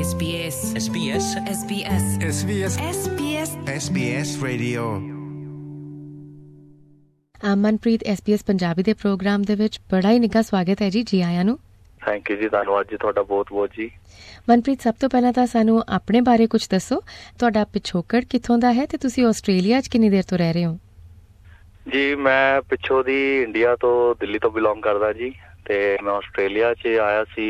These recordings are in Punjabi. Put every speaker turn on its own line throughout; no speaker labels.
SBS SBS SBS SBS SBS SBS Radio
Manpreet SBS Punjabi ਦੇ ਪ੍ਰੋਗਰਾਮ ਦੇ ਵਿੱਚ ਬੜਾ ਹੀ ਨਿੱਘਾ ਸਵਾਗਤ ਹੈ ਜੀ ਆਇਆਂ ਨੂੰ।
ਥੈਂਕ ਯੂ ਜੀ, ਧੰਨਵਾਦ ਜੀ ਤੁਹਾਡਾ ਬਹੁਤ ਬਹੁਤ ਜੀ।
ਮਨਪ੍ਰੀਤ, ਸਭ ਤੋਂ ਪਹਿਲਾਂ ਤਾਂ ਸਾਨੂੰ ਆਪਣੇ ਬਾਰੇ ਕੁਝ ਦੱਸੋ। ਤੁਹਾਡਾ ਪਿਛੋਕੜ ਕਿੱਥੋਂ ਦਾ ਹੈ ਤੇ ਤੁਸੀਂ ਆਸਟ੍ਰੇਲੀਆ 'ਚ ਕਿੰਨੀ ਦੇਰ ਤੋਂ ਰਹਿ ਰਹੇ ਹੋ?
ਜੀ ਮੈਂ ਪਿੱਛੋਂ ਦੀ ਇੰਡੀਆ ਤੋਂ, ਦਿੱਲੀ ਤੋਂ ਬਿਲੋਂਗ ਕਰਦਾ ਜੀ, ਤੇ ਮੈਂ ਆਸਟ੍ਰੇਲੀਆ 'ਚ ਆਇਆ ਸੀ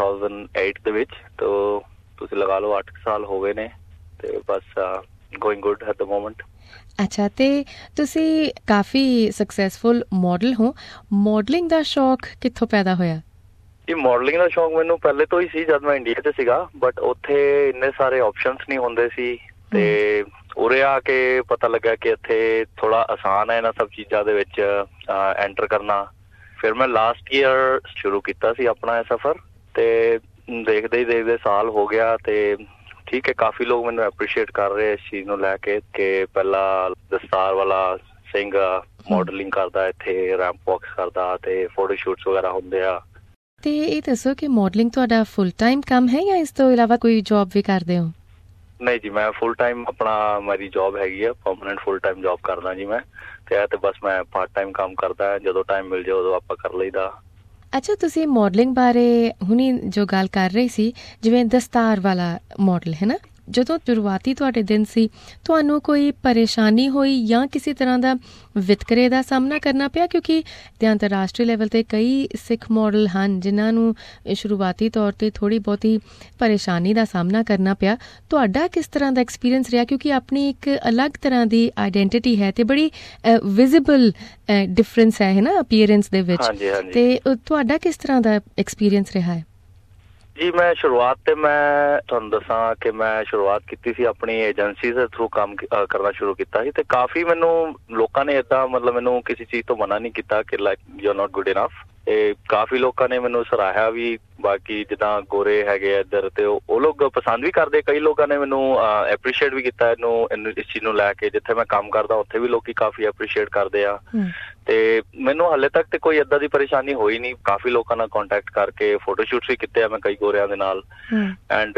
2008 ਦੇ ਵਿੱਚ। ਤੋਂ ਤੁਸੀਂ ਲਗਾ ਲਓ 8 ਸਾਲ ਹੋ ਗਏ ਨੇ ਤੇ ਬਸ going good at the moment.
ਅੱਛਾ, ਤੇ ਤੁਸੀਂ ਕਾਫੀ ਸਕਸੈਸਫੁਲ ਮਾਡਲ ਹੋ। ਮਾਡਲਿੰਗ ਦਾ ਸ਼ੌਕ ਕਿੱਥੋਂ ਪੈਦਾ ਹੋਇਆ?
ਜੀ ਮਾਡਲਿੰਗ ਦਾ ਸ਼ੌਕ ਮੈਨੂੰ ਪਹਿਲੇ ਤੋਂ ਹੀ ਸੀ ਜਦ ਮੈਂ ਇੰਡੀਆ 'ਚ ਸੀਗਾ, ਬਟ ਉੱਥੇ ਇੰਨੇ ਸਾਰੇ ਆਪਸ਼ਨਸ ਨਹੀਂ ਹੁੰਦੇ ਸੀ ਤੇ ਉਰੇ ਆ ਕੇ ਪਤਾ ਲੱਗਾ ਕਿ ਇੱਥੇ ਥੋੜਾ ਆਸਾਨ ਹੈ ਇਹਨਾਂ ਸਭ ਚੀਜ਼ਾਂ ਦੇ ਵਿੱਚ ਐਂਟਰ ਕਰਨਾ। ਫਿਰ ਮੈਂ ਲਾਸਟ ਈਅਰ ਸ਼ੁਰੂ ਕੀਤਾ ਸੀ ਆਪਣਾ ਇਹ ਸਫ਼ਰ, ਤੇ ਦੇਖਦੇ ਹੀ ਦੇਖਦੇ ਸਾਲ ਹੋ ਗਿਆ ਤੇ ਠੀਕ ਹੈ, ਕਾਫੀ ਲੋਕ ਮੈਨੂੰ ਐਪਰੀਸ਼ੀਏਟ ਕਰ ਰਹੇ ਇਸ ਚੀਜ਼ ਨੂੰ ਲੈ ਕੇ ਕਿ ਪਹਿਲਾਂ ਦਸਤਾਰ ਵਾਲਾ ਸਿੰਘ ਮਾਡਲਿੰਗ ਕਰਦਾ, ਇੱਥੇ ਰੈਂਪ ਵਾਕਸ ਕਰਦਾ ਤੇ ਫੋਟੋ ਸ਼ੂਟਸ ਵਗੈਰਾ ਹੁੰਦੇ ਆ।
ਤੇ ਇਹ ਦੱਸੋ ਕਿ ਮਾਡਲਿੰਗ ਤੁਹਾਡਾ ਫੁੱਲ ਟਾਈਮ ਕੰਮ ਹੈ ਜਾਂ ਇਸ ਤੋਂ ਇਲਾਵਾ ਕੋਈ ਜੌਬ ਵੀ ਕਰਦੇ ਹੋ?
ਨਹੀਂ ਜੀ, ਮੈਂ ਫੁੱਲ ਟਾਈਮ ਆਪਣਾ ਮੇਰੀ ਜੌਬ ਹੈਗੀ ਆ, ਪਰਮਾਨੈਂਟ ਫੁੱਲ ਟਾਈਮ ਜੌਬ ਕਰਦਾ ਜੀ ਮੈਂ, ਤੇ ਬਸ ਮੈਂ ਪਾਰਟ ਟਾਈਮ ਕੰਮ ਕਰਦਾ, ਜਦੋਂ ਟਾਈਮ ਮਿਲ ਜਾਏ ਉਦੋਂ ਆਪਾਂ ਕਰ ਲਈਦਾ।
ਅੱਛਾ, ਤੁਸੀਂ ਮਾਡਲਿੰਗ ਬਾਰੇ ਹੁਣੀ ਜੋ ਗੱਲ ਕਰ ਰਹੀ ਸੀ, ਜਿਵੇਂ ਦਸਤਾਰ ਵਾਲਾ ਮਾਡਲ ਹੈ ਨਾ, ਜਦੋਂ ਸ਼ੁਰੂਆਤੀ ਤੁਹਾਡੇ ਦਿਨ ਸੀ ਤੁਹਾਨੂੰ ਕੋਈ ਪਰੇਸ਼ਾਨੀ ਹੋਈ ਜਾਂ ਕਿਸੇ ਤਰ੍ਹਾਂ ਦਾ ਵਿਤਕਰੇ ਦਾ ਸਾਹਮਣਾ ਕਰਨਾ ਪਿਆ? ਕਿਉਂਕਿ ਅੰਤਰਰਾਸ਼ਟਰੀ ਲੈਵਲ 'ਤੇ ਕਈ ਸਿੱਖ ਮਾਡਲ ਹਨ ਜਿਨ੍ਹਾਂ ਨੂੰ ਸ਼ੁਰੂਆਤੀ ਤੌਰ 'ਤੇ ਥੋੜ੍ਹੀ ਬਹੁਤੀ ਪਰੇਸ਼ਾਨੀ ਦਾ ਸਾਹਮਣਾ ਕਰਨਾ ਪਿਆ। ਤੁਹਾਡਾ ਕਿਸ ਤਰ੍ਹਾਂ ਦਾ ਐਕਸਪੀਰੀਅੰਸ ਰਿਹਾ? ਕਿਉਂਕਿ ਆਪਣੀ ਇੱਕ ਅਲੱਗ ਤਰ੍ਹਾਂ ਦੀ ਆਈਡੈਂਟਿਟੀ ਹੈ ਤੇ ਬੜੀ ਵਿਜ਼ੀਬਲ ਡਿਫਰੈਂਸ ਹੈ ਨਾ ਅਪੀਅਰੈਂਸ ਦੇ ਵਿੱਚ, ਤੇ ਤੁਹਾਡਾ ਕਿਸ ਤਰ੍ਹਾਂ ਦਾ ਐਕਸਪੀਰੀਅੰਸ ਰਿਹਾ ਹੈ?
ਜੀ ਮੈਂ ਸ਼ੁਰੂਆਤ ਤੇ ਮੈਂ ਤੁਹਾਨੂੰ ਦੱਸਾਂ ਕਿ ਮੈਂ ਸ਼ੁਰੂਆਤ ਕੀਤੀ ਸੀ ਆਪਣੀ ਏਜੰਸੀ ਦੇ ਥਰੂ ਕੰਮ ਕਰਨਾ ਸ਼ੁਰੂ ਕੀਤਾ ਸੀ, ਤੇ ਕਾਫੀ ਮੈਨੂੰ ਲੋਕਾਂ ਨੇ ਏਦਾਂ ਮਤਲਬ ਮੈਨੂੰ ਕਿਸੇ ਚੀਜ਼ ਤੋਂ ਮਨਾ ਨਹੀਂ ਕੀਤਾ ਕਿ like you are not good enough. ਤੇ ਕਾਫੀ ਲੋਕਾਂ ਨੇ ਮੈਨੂੰ ਸਰਾਹਿਆ ਵੀ, ਬਾਕੀ ਜਿੱਦਾਂ ਗੋਰੇ ਹੈਗੇ ਇੱਧਰ ਤੇ ਉਹ ਲੋਕ ਪਸੰਦ ਵੀ ਕਰਦੇ। ਕਈ ਲੋਕਾਂ ਨੇ ਮੈਨੂੰ ਐਪਰੀਸ਼ੀਏਟ ਵੀ ਕੀਤਾ ਇਹਨੂੰ ਇਸ ਚੀਜ਼ ਨੂੰ ਲੈ ਕੇ। ਜਿੱਥੇ ਮੈਂ ਕੰਮ ਕਰਦਾ ਉੱਥੇ ਵੀ ਲੋਕੀ ਕਾਫੀ ਐਪਰੀਸ਼ੀਏਟ ਕਰਦੇ ਆ, ਤੇ ਮੈਨੂੰ ਹਾਲੇ ਤੱਕ ਤੇ ਕੋਈ ਏਦਾਂ ਦੀ ਪਰੇਸ਼ਾਨੀ ਹੋਈ ਨਹੀਂ। ਕਾਫੀ ਲੋਕਾਂ ਨਾਲ ਕੰਟੈਕਟ ਕਰਕੇ ਫੋਟੋ ਸ਼ੂਟਸ ਵੀ ਕੀਤੇ ਆ ਮੈਂ ਕਈ ਗੋਰਿਆਂ ਦੇ ਨਾਲ, ਐਂਡ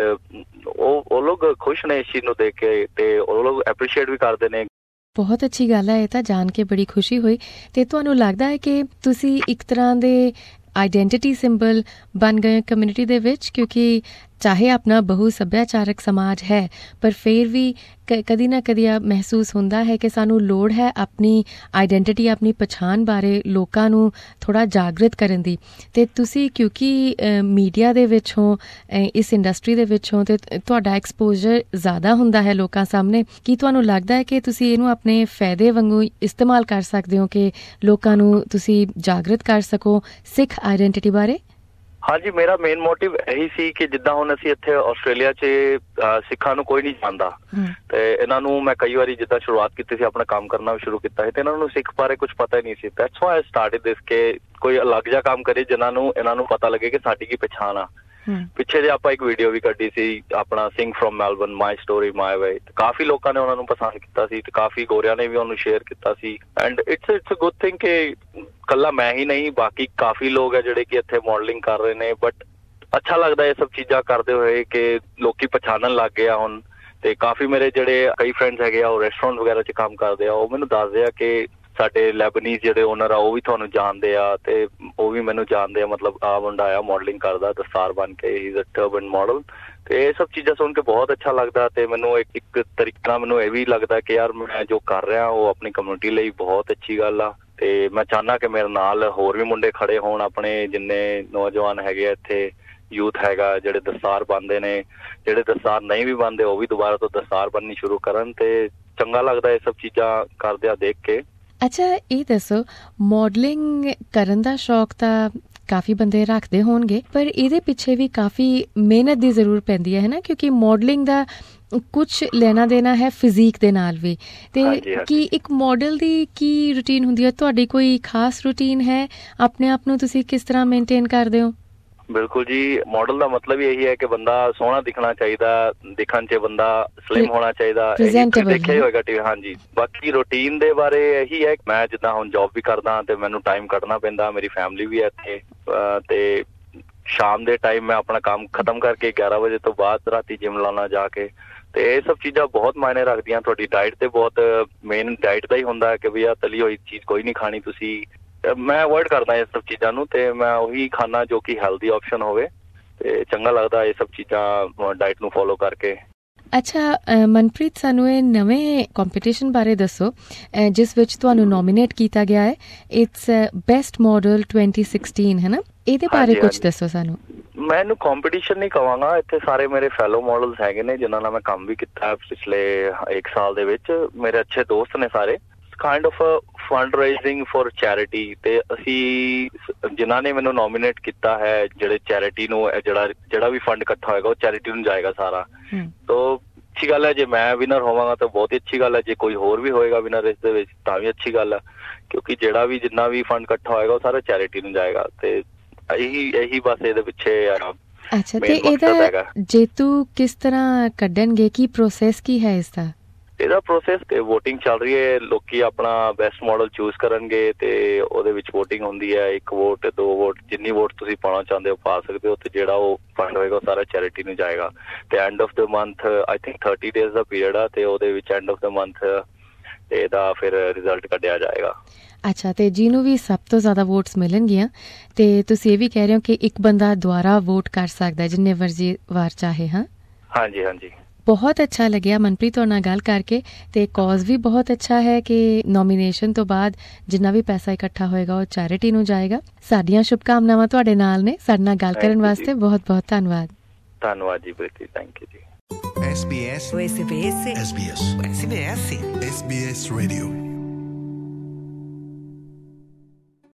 ਉਹ ਲੋਕ ਖੁਸ਼ ਨੇ ਇਸ ਚੀਜ਼ ਨੂੰ ਦੇਖ ਕੇ ਤੇ ਉਹ ਲੋਕ ਐਪਰੀਸ਼ੀਏਟ ਵੀ ਕਰਦੇ ਨੇ।
ਬਹੁਤ ਅੱਛੀ ਗੱਲ ਹੈ, ਇਹ ਤਾਂ ਜਾਣ ਕੇ ਬੜੀ ਖੁਸ਼ੀ ਹੋਈ। ਤੇ ਤੁਹਾਨੂੰ ਲੱਗਦਾ ਹੈ ਕਿ ਤੁਸੀਂ ਇੱਕ ਤਰ੍ਹਾਂ ਦੇ ਆਈਡੈਂਟਿਟੀ ਸਿੰਬਲ ਬਣ ਗਏ ਕਮਿਊਨਿਟੀ ਦੇ ਵਿੱਚ? ਕਿਉਂਕਿ ਚਾਹੇ ਆਪਣਾ ਬਹੁ ਸੱਭਿਆਚਾਰਕ ਸਮਾਜ ਹੈ, ਪਰ ਫਿਰ ਵੀ ਕਦੀ ਨਾ ਕਦੀ ਮਹਿਸੂਸ ਹੁੰਦਾ ਹੈ ਕਿ ਸਾਨੂੰ ਲੋੜ ਹੈ ਆਪਣੀ ਆਈਡੈਂਟਿਟੀ, ਆਪਣੀ ਪਛਾਣ ਬਾਰੇ ਲੋਕਾਂ ਨੂੰ ਥੋੜ੍ਹਾ ਜਾਗਰਿਤ ਕਰਨ ਦੀ। ਤੇ ਤੁਸੀਂ ਕਿਉਂਕਿ ਮੀਡੀਆ ਦੇ ਵਿੱਚ ਹੋ, ਇਸ ਇੰਡਸਟਰੀ ਦੇ ਵਿੱਚ ਹੋ, ਤੇ ਤੁਹਾਡਾ ਐਕਸਪੋਜ਼ਰ ਜ਼ਿਆਦਾ ਹੁੰਦਾ ਹੈ ਲੋਕਾਂ ਸਾਹਮਣੇ, ਕੀ ਤੁਹਾਨੂੰ ਲੱਗਦਾ ਹੈ ਕਿ ਤੁਸੀਂ ਇਹਨੂੰ ਆਪਣੇ ਫਾਇਦੇ ਵਾਂਗੂ ਇਸਤੇਮਾਲ ਕਰ ਸਕਦੇ ਹੋ ਕਿ ਲੋਕਾਂ ਨੂੰ ਤੁਸੀਂ ਜਾਗਰਿਤ ਕਰ ਸਕੋ ਸਿੱਖ ਆਈਡੈਂਟਿਟੀ ਬਾਰੇ?
ਹਾਂਜੀ, ਮੇਰਾ ਮੇਨ ਮੋਟਿਵ ਇਹੀ ਸੀ ਕਿ ਜਿੱਦਾਂ ਹੁਣ ਅਸੀਂ ਇੱਥੇ ਆਸਟ੍ਰੇਲੀਆ 'ਚ ਸਿੱਖਾਂ ਨੂੰ ਕੋਈ ਨਹੀਂ ਜਾਣਦਾ, ਤੇ ਇਹਨਾਂ ਨੂੰ ਮੈਂ ਕਈ ਵਾਰੀ ਜਿੱਦਾਂ ਸ਼ੁਰੂਆਤ ਕੀਤੀ ਸੀ ਆਪਣਾ ਕੰਮ ਕਰਨਾ ਵੀ ਸ਼ੁਰੂ ਕੀਤਾ ਸੀ, ਤੇ ਇਹਨਾਂ ਨੂੰ ਸਿੱਖ ਬਾਰੇ ਕੁਛ ਪਤਾ ਹੀ ਨਹੀਂ ਸੀ। That's why I started this ਕਿ ਕੋਈ ਅਲੱਗ ਜਿਹਾ ਕੰਮ ਕਰੇ ਜਿਨ੍ਹਾਂ ਨੂੰ ਇਹਨਾਂ ਨੂੰ ਪਤਾ ਲੱਗੇ ਕਿ ਸਾਡੀ ਕੀ ਪਛਾਣ ਆ। ਪਿੱਛੇ ਜੇ ਆਪਾਂ ਇੱਕ ਵੀਡੀਓ ਵੀ ਕੱਢੀ ਸੀ ਆਪਣਾ Singh from Melbourne, my story my way, ਕਾਫੀ ਲੋਕਾਂ ਨੇ ਉਹਨਾਂ ਨੂੰ ਪਸੰਦ ਕੀਤਾ ਸੀ ਤੇ ਕਾਫੀ ਗੋਰਿਆਂ ਨੇ ਵੀ ਉਹਨੂੰ ਸ਼ੇਅਰ ਕੀਤਾ ਸੀ। And it's a good thing ਕਿ ਕੱਲਾ ਮੈਂ ਹੀ ਨਹੀਂ, ਬਾਕੀ ਕਾਫੀ ਲੋਕ ਹੈ ਜਿਹੜੇ ਕਿ ਇੱਥੇ ਮਾਡਲਿੰਗ ਕਰ ਰਹੇ ਨੇ। ਬਟ ਅੱਛਾ ਲੱਗਦਾ ਇਹ ਸਭ ਚੀਜ਼ਾਂ ਕਰਦੇ ਹੋਏ ਕਿ ਲੋਕੀ ਪਛਾਣਨ ਲੱਗ ਗਏ ਆ ਹੁਣ। ਤੇ ਕਾਫੀ ਮੇਰੇ ਜਿਹੜੇ ਕਈ ਫਰੈਂਡਸ ਹੈਗੇ ਆ ਉਹ ਰੈਸਟੋਰੈਂਟ ਵਗੈਰਾ 'ਚ ਕੰਮ ਕਰਦੇ ਆ, ਉਹ ਮੈਨੂੰ ਦੱਸਦੇ ਆ ਕਿ ਸਾਡੇ ਲੈਬਨੀਜ਼ ਜਿਹੜੇ ਓਨਰ ਆ ਉਹ ਵੀ ਤੁਹਾਨੂੰ ਜਾਣਦੇ ਆ, ਤੇ ਉਹ ਵੀ ਮੈਨੂੰ ਜਾਣਦੇ ਆ, ਮਤਲਬ ਆ ਮੁੰਡਾ ਆ ਮਾਡਲਿੰਗ ਕਰਦਾ ਦਸਤਾਰ ਬਣ ਕੇ, he is a turban model. ਤੇ ਇਹ ਸਭ ਚੀਜ਼ਾਂ ਸੁਣ ਕੇ ਬਹੁਤ ਅੱਛਾ ਲੱਗਦਾ, ਤੇ ਮੈਨੂੰ ਇੱਕ ਤਰੀਕੇ ਨਾਲ ਮੈਨੂੰ ਇਹ ਵੀ ਲੱਗਦਾ ਕਿ ਯਾਰ ਮੈਂ ਜੋ ਕਰ ਰਿਹਾ ਉਹ ਆਪਣੀ ਕਮਿਊਨਿਟੀ ਲਈ ਬਹੁਤ ਅੱਛੀ ਗੱਲ ਆ। ਤੇ ਮੈਂ ਚਾਹੁੰਦਾ ਕਿ ਮੇਰੇ ਨਾਲ ਹੋਰ ਵੀ ਮੁੰਡੇ ਖੜੇ ਹੋਣ, ਆਪਣੇ ਜਿੰਨੇ ਨੌਜਵਾਨ ਹੈਗੇ ਆ ਇੱਥੇ, ਯੂਥ ਹੈਗਾ ਜਿਹੜੇ ਦਸਤਾਰ ਬੰਨਦੇ ਨੇ, ਜਿਹੜੇ ਦਸਤਾਰ ਨਹੀਂ ਵੀ ਬੰਨਦੇ ਉਹ ਵੀ ਦੁਬਾਰਾ ਤੋਂ ਦਸਤਾਰ ਬੰਨਣੀ ਸ਼ੁਰੂ ਕਰਨ। ਤੇ ਚੰਗਾ ਲੱਗਦਾ ਇਹ ਸਭ ਚੀਜ਼ਾਂ ਕਰਦਿਆਂ ਦੇਖ ਕੇ।
ਅੱਛਾ, ਇਹ ਦੱਸੋ, ਮਾਡਲਿੰਗ ਕਰਨ ਦਾ ਸ਼ੌਕ ਤਾਂ ਕਾਫੀ ਬੰਦੇ ਰੱਖਦੇ ਹੋਣਗੇ, ਪਰ ਇਹਦੇ ਪਿੱਛੇ ਵੀ ਕਾਫੀ ਮਿਹਨਤ ਦੀ ਜ਼ਰੂਰ ਪੈਂਦੀ ਹੈ ਨਾ, ਕਿਉਂਕਿ ਮਾਡਲਿੰਗ ਦਾ ਕੁਛ ਲੈਣਾ ਦੇਣਾ ਹੈ ਫਿਜ਼ੀਕ ਦੇ ਨਾਲ ਵੀ। ਤੇ ਕੀ ਇੱਕ ਮਾਡਲ ਦੀ ਕੀ ਰੂਟੀਨ ਹੁੰਦੀ ਹੈ? ਤੁਹਾਡੀ ਕੋਈ ਖਾਸ ਰੂਟੀਨ ਹੈ? ਆਪਣੇ ਆਪ ਨੂੰ ਤੁਸੀਂ ਕਿਸ ਤਰ੍ਹਾਂ ਮੇਨਟੇਨ ਕਰਦੇ ਹੋ?
ਬਿਲਕੁਲ ਜੀ, ਮਾਡਲ ਦਾ ਮਤਲਬ ਹੀ ਇਹੀ ਹੈ ਕਿ ਬੰਦਾ ਸੋਹਣਾ ਦਿਖਣਾ ਚਾਹੀਦਾ, ਦਿਖਣ 'ਚ ਬੰਦਾ ਸਲਿਮ ਹੋਣਾ ਚਾਹੀਦਾ, ਦੇਖਿਆ ਹੀ ਹੋਏਗਾ। ਹਾਂਜੀ, ਬਾਕੀ ਰੂਟੀਨ ਦੇ ਬਾਰੇ ਇਹੀ ਹੈ, ਮੈਂ ਜਿੱਦਾਂ ਹੁਣ ਜੌਬ ਵੀ ਕਰਦਾ ਤੇ ਮੈਨੂੰ ਟਾਈਮ ਕੱਢਣਾ ਪੈਂਦਾ, ਮੇਰੀ ਫੈਮਿਲੀ ਵੀ ਹੈ ਇੱਥੇ, ਤੇ ਸ਼ਾਮ ਦੇ ਟਾਈਮ ਮੈਂ ਆਪਣਾ ਕੰਮ ਖਤਮ ਕਰਕੇ 11 ਵਜੇ ਤੋਂ ਬਾਅਦ ਰਾਤੀ ਜਿਮ ਲਾਉਣਾ ਜਾ ਕੇ। ਤੇ ਇਹ ਸਭ ਚੀਜ਼ਾਂ ਬਹੁਤ ਮਾਇਨੇ ਰੱਖਦੀਆਂ। ਤੁਹਾਡੀ ਡਾਇਟ ਤੇ ਬਹੁਤ ਮੇਨ ਡਾਇਟ ਦਾ ਹੀ ਹੁੰਦਾ ਹੈ ਕਿ ਵੀ ਆਹ ਤਲੀ ਹੋਈ ਚੀਜ਼ ਕੋਈ ਨਹੀਂ ਖਾਣੀ ਤੁਸੀਂ। ਮੈਂ ਅਵੋਇਡ ਕਰਦਾ ਇਹ ਸਭ ਚੀਜ਼ਾਂ ਨੂੰ ਤੇ ਮੈਂ ਉਹੀ ਖਾਣਾ ਜੋ ਕਿ ਹੈਲਦੀ ਆਪਸ਼ਨ ਹੋਵੇ ਤੇ ਚੰਗਾ ਲੱਗਦਾ ਇਹ ਸਭ ਚੀਜ਼ਾਂ ਡਾਇਟ ਨੂੰ ਫੋਲੋ ਕਰਕੇ।
ਅੱਛਾ ਮਨਪ੍ਰੀਤ, ਸਾਨੂੰ ਇਹ ਨਵੇਂ ਕੰਪੀਟੀਸ਼ਨ ਬਾਰੇ ਦੱਸੋ ਜਿਸ ਵਿੱਚ ਤੁਹਾਨੂੰ ਨੋਮੀਨੇਟ ਕੀਤਾ ਗਿਆ ਹੈ। ਇਟਸ ਬੈਸਟ ਮਾਡਲ 2016 ਹੈ ਨਾ, ਇਹਦੇ ਬਾਰੇ ਕੁਝ ਦੱਸੋ ਸਾਨੂੰ।
ਮੈਂ ਇਹਨੂੰ ਕੰਪੀਟੀਸ਼ਨ ਨਹੀਂ ਕਹਾਂਗਾ, ਇੱਥੇ ਸਾਰੇ ਮੇਰੇ ਫੈਲੋ ਮਾਡਲਸ ਹੈਗੇ ਨੇ ਜਿਨ੍ਹਾਂ ਨਾਲ ਮੈਂ ਕੰਮ ਵੀ ਕੀਤਾ ਪਿਛਲੇ 1 ਸਾਲ ਦੇ ਵਿੱਚ। ਮੇਰੇ ਅੱਛੇ ਦੋਸਤ ਨੇ ਸਾਰੇ। Kind of fund raising for charity. ਤੇ ਅਸੀਂ ਜਿਨ੍ਹਾਂ ਨੇ ਮੈਨੂੰ ਨੋਮੀਨੇਟ ਕੀਤਾ ਹੈ ਜਿਹੜੇ ਚੈਰਿਟੀ ਨੂੰ ਜਿਹੜਾ ਵੀ ਫੰਡ ਇਕੱਠਾ ਹੋਏਗਾ ਉਹ ਚੈਰਿਟੀ ਨੂੰ ਜਾਏਗਾ ਸਾਰਾ। ਤੋ ਅੱਛੀ ਗੱਲ ਹੈ ਜੇ ਮੈਂ ਵਿਨਰ ਹੋਵਾਂਗਾ ਤਾਂ ਬਹੁਤ ਹੀ ਅੱਛੀ ਗੱਲ ਹੈ। ਜੇ ਕੋਈ ਹੋਰ ਵੀ ਹੋਏਗਾ ਵਿਨਰ ਇਸ ਦੇ ਵਿੱਚ ਤਾਂ ਵੀ ਅੱਛੀ ਗੱਲ ਹੈ, ਕਿਉਂਕਿ ਜਿੰਨਾ ਵੀ ਫੰਡ ਇਕੱਠਾ ਹੋਏਗਾ ਉਹ ਸਾਰਾ ਚੈਰਿਟੀ ਨੂੰ ਜਾਏਗਾ। ਤੇ ਇਹੀ ਬਸ ਇਹਦੇ ਪਿੱਛੇ।
ਅੱਛਾ, ਤੇ ਇਹਦਾ ਜੇਤੂ ਕਿਸ ਤਰ੍ਹਾਂ ਕੱਢਣਗੇ? ਕੀ ਪ੍ਰੋਸੈਸ ਕੀ ਹੈ ਇਸ ਦਾ?
ਇਹਦਾ ਪ੍ਰੋਸੈਸ ਤੇ ਵੋਟਿੰਗ ਚੱਲ ਰਹੀ ਹੈ। ਲੋਕੀ ਆਪਣਾ ਬੈਸਟ ਮਾਡਲ ਚੂਜ਼ ਕਰਨਗੇ ਤੇ ਉਹਦੇ ਵਿੱਚ ਵੋਟਿੰਗ ਹੁੰਦੀ ਹੈ। 1 ਵੋਟ 2 ਵੋਟ ਜਿੰਨੀ ਵੋਟ ਤੁਸੀਂ ਪਾਉਣਾ ਚਾਹੁੰਦੇ ਹੋ ਪਾ ਸਕਦੇ ਹੋ ਤੇ ਜਿਹੜਾ ਉਹ ਫੰਡ ਹੋਏਗਾ ਉਹ ਸਾਰਾ ਚੈਰਿਟੀ ਨੂੰ ਜਾਏਗਾ। ਤੇ end of the month I think 30 days ਦਾ ਪੀਰੀਅਡ ਆ ਤੇ ਉਹਦੇ ਵਿੱਚ ਐਂਡ ਆਫ ਦ ਮੰਥ ਇਹਦਾ ਫਿਰ ਰਿਜ਼ਲਟ ਕੱਢਿਆ ਜਾਏਗਾ।
ਅੱਛਾ, ਤੇ ਜਿਹਨੂੰ ਵੀ ਸਭ ਤੋਂ ਜ਼ਿਆਦਾ ਵੋਟਸ ਮਿਲਣਗੀਆਂ ਤੇ ਤੁਸੀਂ ਇਹ ਵੀ ਕਹਿ ਰਹੇ ਹੋ ਕਿ ਇੱਕ ਬੰਦਾ ਦੁਬਾਰਾ ਵੋਟ ਕਰ ਸਕਦਾ ਜਿੰਨੇ ਵਾਰ ਚਾਹੇ। ਹਾਂ
ਹਾਂਜੀ ਹਾਂਜੀ।
ਬਹੁਤ ਅੱਛਾ ਲੱਗਿਆ ਮਨਪ੍ਰੀਤ ਤੁਹਾਡੇ ਨਾਲ ਗੱਲ ਕਰਕੇ ਤੇ ਕਾਜ਼ ਵੀ ਬਹੁਤ ਅੱਛਾ ਹੈ ਕਿ ਨੋਮੀਨੇਸ਼ਨ ਤੋਂ ਬਾਅਦ ਜਿੰਨਾ ਵੀ ਪੈਸਾ ਇਕੱਠਾ ਹੋਏਗਾ ਉਹ ਚੈਰਿਟੀ ਨੂੰ ਜਾਏਗਾ। ਸਾਡੀਆਂ ਸ਼ੁਭਕਾਮਨਾਵਾਂ ਤੁਹਾਡੇ ਨਾਲ ਨੇ। ਸਾਡੇ ਨਾਲ ਗੱਲ ਕਰਨ ਵਾਸਤੇ ਬਹੁਤ ਬਹੁਤ ਧੰਨਵਾਦ।
ਧੰਨਵਾਦ ਜੀ ਪ੍ਰੀਤੀ, ਥੈਂਕ ਯੂ ਜੀ।
SBS SBS SBS SBS SBS Radio